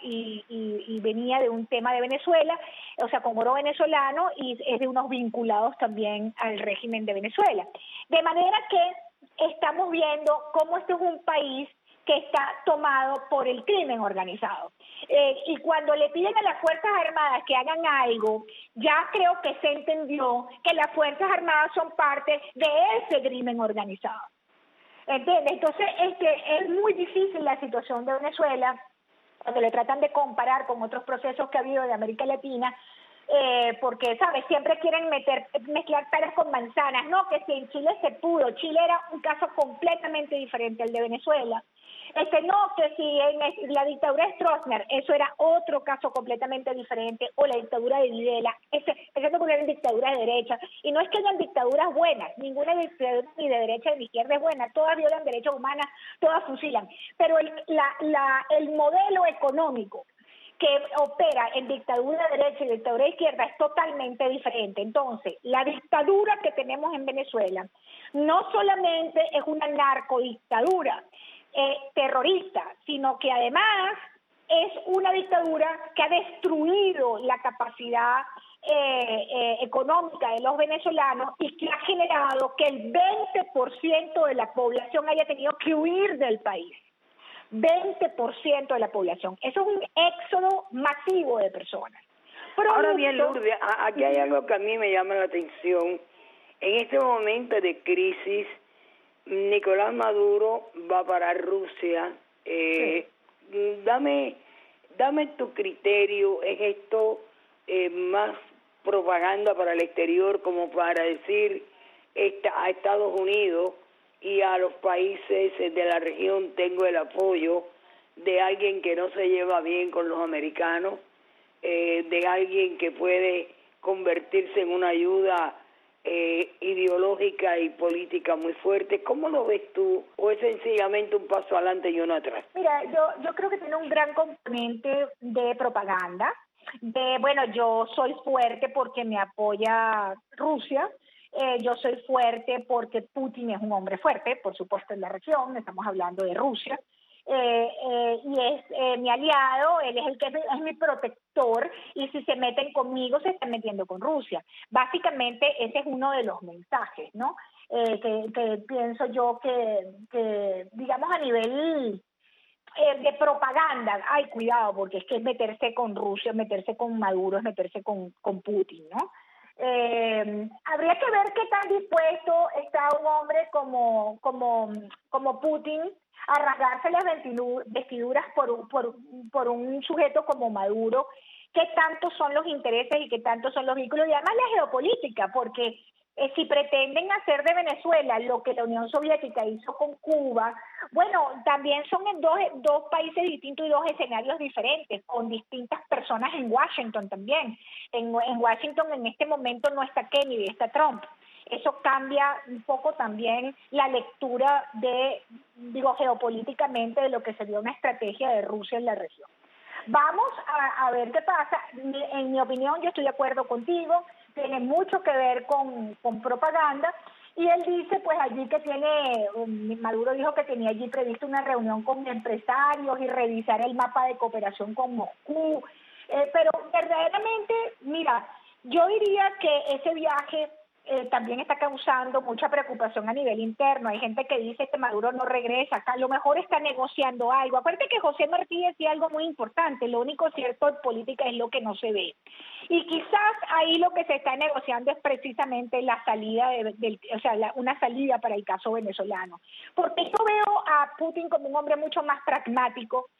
y venía de un tema de Venezuela, o sea, con oro venezolano, y es de unos vinculados también al régimen de Venezuela. De manera que estamos viendo cómo esto es un país que está tomado por el crimen organizado. Y cuando le piden a las Fuerzas Armadas que hagan algo, ya creo que se entendió que las Fuerzas Armadas son parte de ese crimen organizado. ¿Entiendes? Entonces, es muy difícil la situación de Venezuela cuando le tratan de comparar con otros procesos que ha habido de América Latina, porque, ¿sabes? Siempre quieren mezclar peras con manzanas. No, que si en Chile se pudo. Chile era un caso completamente diferente al de Venezuela. No, que si en la dictadura de Stroessner, eso era otro caso completamente diferente, o la dictadura de Videla, empezando por una dictadura de derecha. Y no es que hayan dictaduras buenas, ninguna dictadura ni de derecha ni de izquierda es buena, todas violan derechos humanos, todas fusilan. Pero el modelo económico que opera en dictadura de derecha y dictadura de izquierda es totalmente diferente. Entonces, la dictadura que tenemos en Venezuela no solamente es una narcodictadura terrorista, sino que además es una dictadura que ha destruido la capacidad económica de los venezolanos y que ha generado que el 20% de la población haya tenido que huir del país. 20% de la población. Eso es un éxodo masivo de personas. Ahora bien, Lourdes, aquí hay algo que a mí me llama la atención. En este momento de crisis, Nicolás Maduro va para Rusia. Sí. Dame tu criterio. ¿Es esto más propaganda para el exterior, como para decir a Estados Unidos y a los países de la región tengo el apoyo de alguien que no se lleva bien con los americanos, de alguien que puede convertirse en una ayuda ideológica y política muy fuerte? ¿Cómo lo ves tú? ¿O es sencillamente un paso adelante y uno atrás? Mira, yo creo que tiene un gran componente de propaganda, bueno, yo soy fuerte porque me apoya Rusia, yo soy fuerte porque Putin es un hombre fuerte, por supuesto en la región, estamos hablando de Rusia, y es mi aliado, él es el que es mi protector, y si se meten conmigo se están metiendo con Rusia. Básicamente ese es uno de los mensajes, ¿no? Que pienso yo que digamos a nivel de propaganda, ay, cuidado, porque es que es meterse con Rusia, meterse con Maduro, es meterse con Putin, ¿no? Habría que ver qué tan dispuesto está un hombre como Putin a rasgarse las vestiduras por un sujeto como Maduro, qué tantos son los intereses y qué tantos son los vínculos, y además la geopolítica, porque si pretenden hacer de Venezuela lo que la Unión Soviética hizo con Cuba, bueno, también son en dos países distintos y dos escenarios diferentes, con distintas personas en Washington también. En Washington en este momento no está Kennedy, está Trump. Eso cambia un poco también la lectura geopolíticamente de lo que sería una estrategia de Rusia en la región. Vamos a ver qué pasa. En mi opinión, yo estoy de acuerdo contigo, tiene mucho que ver con propaganda, y él dice pues allí que Maduro dijo que tenía allí previsto una reunión con empresarios y revisar el mapa de cooperación con Moscú, pero verdaderamente, mira, yo diría que ese viaje también está causando mucha preocupación a nivel interno. Hay gente que dice que Maduro no regresa, que a lo mejor está negociando algo. Acuérdate que José Martí decía algo muy importante: lo único cierto en política es lo que no se ve. Y quizás ahí lo que se está negociando es precisamente la salida, una salida para el caso venezolano. Porque yo veo a Putin como un hombre mucho más pragmático,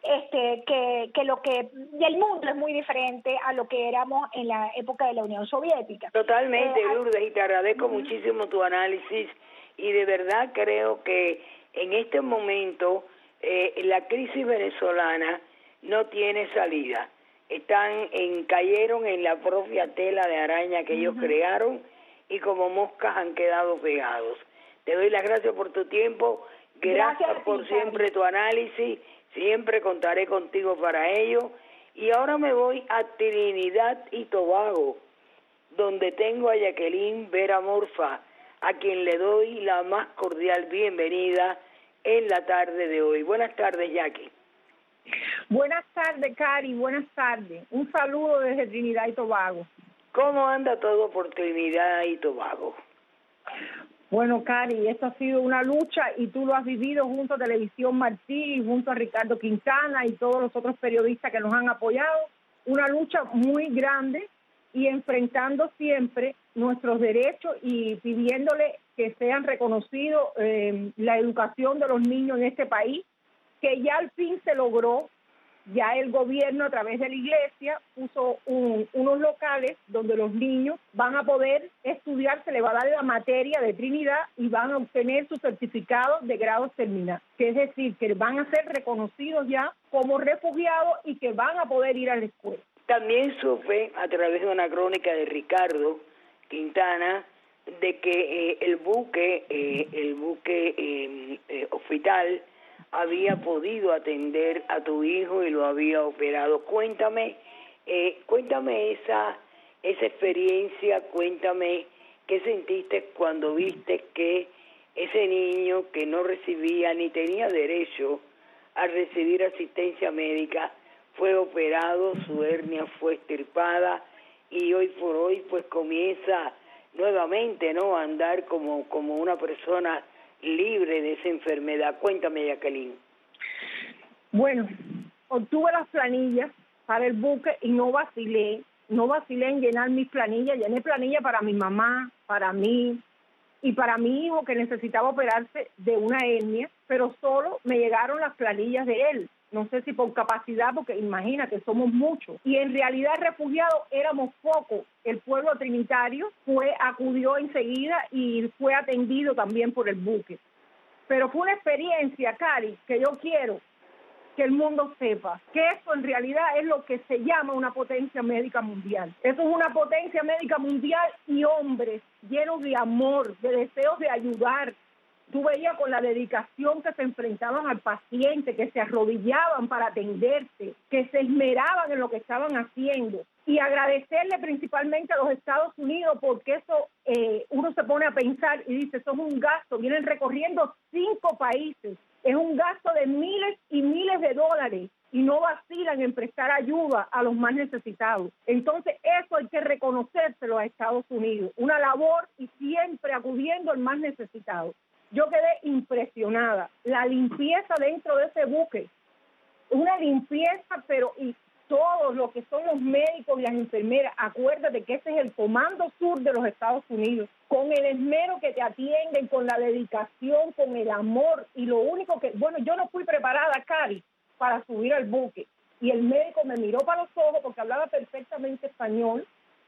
que lo que del mundo es muy diferente a lo que éramos en la época de la Unión Soviética. Totalmente, Lourdes, y te agradezco muchísimo tu análisis, y de verdad creo que en este momento la crisis venezolana no tiene salida. Cayeron en la propia tela de araña que ellos crearon, y como moscas han quedado pegados. Te doy las gracias por tu tiempo, gracias por siempre tu análisis. Siempre contaré contigo para ello. Y ahora me voy a Trinidad y Tobago, donde tengo a Jacqueline Vera Morfa, a quien le doy la más cordial bienvenida en la tarde de hoy. Buenas tardes, Jackie. Buenas tardes, Cari, buenas tardes. Un saludo desde Trinidad y Tobago. ¿Cómo anda todo por Trinidad y Tobago? Bueno, Cari, esto ha sido una lucha, y tú lo has vivido junto a Televisión Martí, junto a Ricardo Quintana y todos los otros periodistas que nos han apoyado. Una lucha muy grande, y enfrentando siempre nuestros derechos y pidiéndole que sean reconocidos la educación de los niños en este país, que ya al fin se logró. Ya el gobierno, a través de la iglesia, puso unos locales donde los niños van a poder estudiar, se les va a dar la materia de Trinidad y van a obtener su certificado de grado terminal, que es decir, que van a ser reconocidos ya como refugiados y que van a poder ir a la escuela. También supe, a través de una crónica de Ricardo Quintana, de que el buque hospital había podido atender a tu hijo y lo había operado. Cuéntame esa experiencia, cuéntame qué sentiste cuando viste que ese niño que no recibía ni tenía derecho a recibir asistencia médica fue operado, su hernia fue extirpada, y hoy por hoy pues comienza nuevamente, ¿no?, a andar como una persona libre de esa enfermedad. Cuéntame, Jacqueline. Bueno, obtuve las planillas para el buque y no vacilé en llenar mis planillas. Llené planillas para mi mamá, para mí y para mi hijo, que necesitaba operarse de una hernia, pero solo me llegaron las planillas de él. No sé si por capacidad, porque imagínate, somos muchos. Y en realidad refugiados éramos pocos. El pueblo trinitario acudió enseguida y fue atendido también por el buque. Pero fue una experiencia, Cari, que yo quiero que el mundo sepa que eso en realidad es lo que se llama una potencia médica mundial. Eso es una potencia médica mundial, y hombres llenos de amor, de deseos de ayudar. Tú veías con la dedicación que se enfrentaban al paciente, que se arrodillaban para atenderte, que se esmeraban en lo que estaban haciendo. Y agradecerle principalmente a los Estados Unidos, porque eso uno se pone a pensar y dice, eso es un gasto, vienen recorriendo 5 países, es un gasto de miles y miles de dólares, y no vacilan en prestar ayuda a los más necesitados. Entonces eso hay que reconocérselo a Estados Unidos, una labor, y siempre acudiendo al más necesitado. Yo quedé impresionada. La limpieza dentro de ese buque, una limpieza, pero y todos los que son los médicos y las enfermeras, acuérdate que ese es el Comando Sur de los Estados Unidos, con el esmero que te atienden, con la dedicación, con el amor, y lo único que, bueno, yo no fui preparada, Cari, para subir al buque, y el médico me miró para los ojos porque hablaba perfectamente español,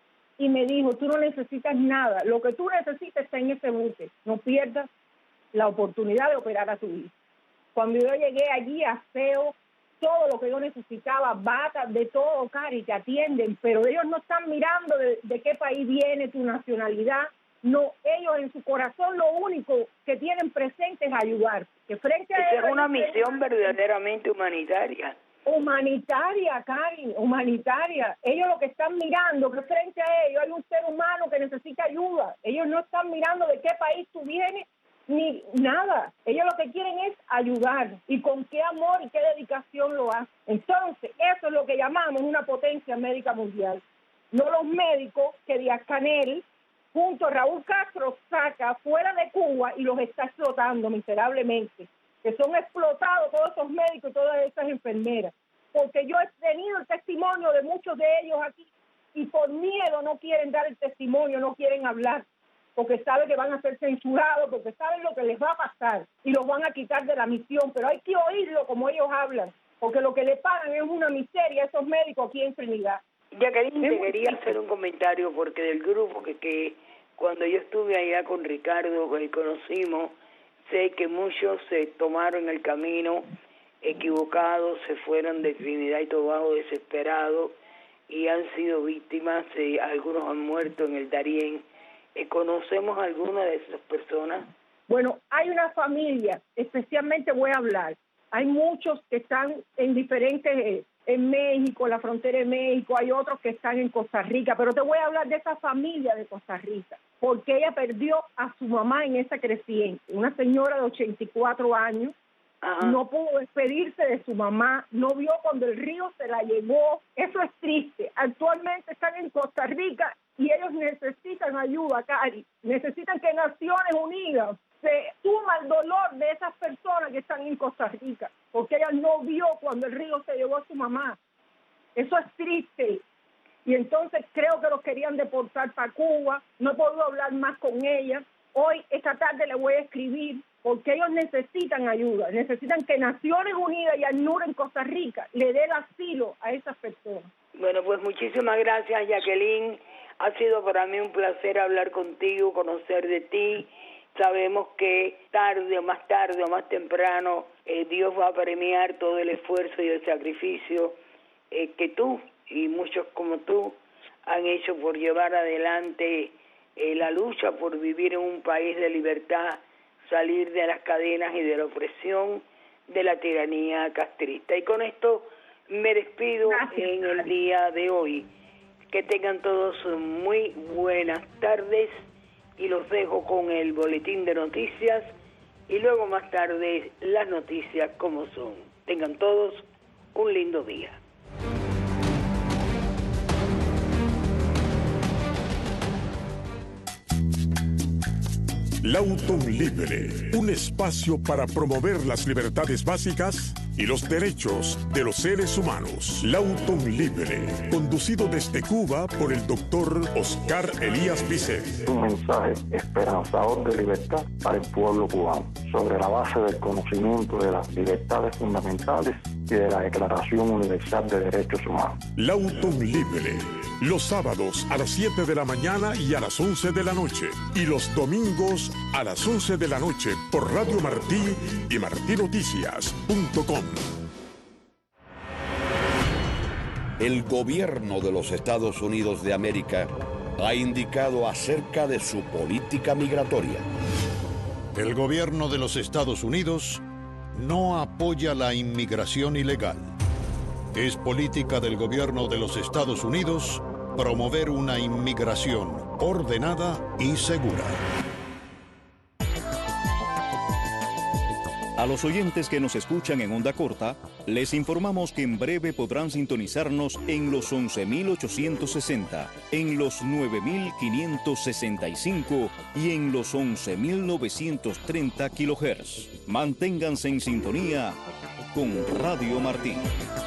y me dijo, tú no necesitas nada, lo que tú necesitas está en ese buque, no pierdas la oportunidad de operar a tu hijo. Cuando yo llegué allí, aseo, todo lo que yo necesitaba, bata, de todo, Cari, te atienden, pero ellos no están mirando de qué país viene, tu nacionalidad. No, ellos en su corazón lo único que tienen presente es ayudar. Que frente a esa es una misión verdaderamente humanitaria. Humanitaria, Karin, humanitaria. Ellos lo que están mirando, que frente a ellos hay un ser humano que necesita ayuda. Ellos no están mirando de qué país tú vienes, ni nada. Ellos lo que quieren es ayudar. Y con qué amor y qué dedicación lo hacen. Entonces, eso es lo que llamamos una potencia médica mundial. No los médicos que Díaz-Canel, junto a Raúl Castro, saca fuera de Cuba y los está explotando miserablemente. Que son explotados todos esos médicos y todas esas enfermeras. Porque yo he tenido el testimonio de muchos de ellos aquí y por miedo no quieren dar el testimonio, no quieren hablar, porque saben que van a ser censurados, porque saben lo que les va a pasar y los van a quitar de la misión. Pero hay que oírlo como ellos hablan, porque lo que le pagan es una miseria a esos médicos aquí en Trinidad. Jacqueline, te quería hacer un comentario porque del grupo que cuando yo estuve allá con Ricardo, que conocimos, sé que muchos se tomaron el camino equivocado, se fueron de Trinidad y Tobago desesperados y han sido víctimas, algunos han muerto en el Darién. ¿Conocemos alguna de esas personas? Bueno, hay una familia, especialmente voy a hablar, hay muchos que están en diferentes, en México, la frontera de México, hay otros que están en Costa Rica, pero te voy a hablar de esa familia de Costa Rica, porque ella perdió a su mamá en esa creciente, una señora de 84 años, no pudo despedirse de su mamá, no vio cuando el río se la llevó, eso es triste. Actualmente están en Costa Rica y ellos necesitan ayuda, Cari, necesitan que Naciones Unidas se suma el dolor de esas personas que están en Costa Rica, porque ella no vio cuando el río se llevó a su mamá. Eso es triste. Y entonces creo que los querían deportar para Cuba, no he podido hablar más con ella. Hoy, esta tarde le voy a escribir, porque ellos necesitan ayuda, necesitan que Naciones Unidas y ACNUR en Costa Rica le dé el asilo a esas personas. Bueno, pues muchísimas gracias, Jacqueline. Ha sido para mí un placer hablar contigo, conocer de ti. Sabemos que tarde o más temprano, Dios va a premiar todo el esfuerzo y el sacrificio que tú y muchos como tú han hecho por llevar adelante la lucha por vivir en un país de libertad, salir de las cadenas y de la opresión de la tiranía castrista. Y con esto me despido en el día de hoy. Que tengan todos muy buenas tardes y los dejo con el boletín de noticias y luego más tarde las noticias como son. Tengan todos un lindo día. Lauton Libre, un espacio para promover las libertades básicas y los derechos de los seres humanos. Lauton Libre, conducido desde Cuba por el doctor Oscar Elías Bisset. Un mensaje esperanzador de libertad para el pueblo cubano, sobre la base del conocimiento de las libertades fundamentales y de la Declaración Universal de Derechos Humanos. Lauton Libre, los sábados a las 7 de la mañana y a las 11 de la noche, y los domingos a las 11 de la noche por Radio Martí y martinoticias.com. El gobierno de los Estados Unidos de América ha indicado acerca de su política migratoria. El gobierno de los Estados Unidos no apoya la inmigración ilegal. Es política del gobierno de los Estados Unidos promover una inmigración ordenada y segura. A los oyentes que nos escuchan en onda corta, les informamos que en breve podrán sintonizarnos en los 11.860, en los 9.565 y en los 11.930 kHz. Manténganse en sintonía con Radio Martí.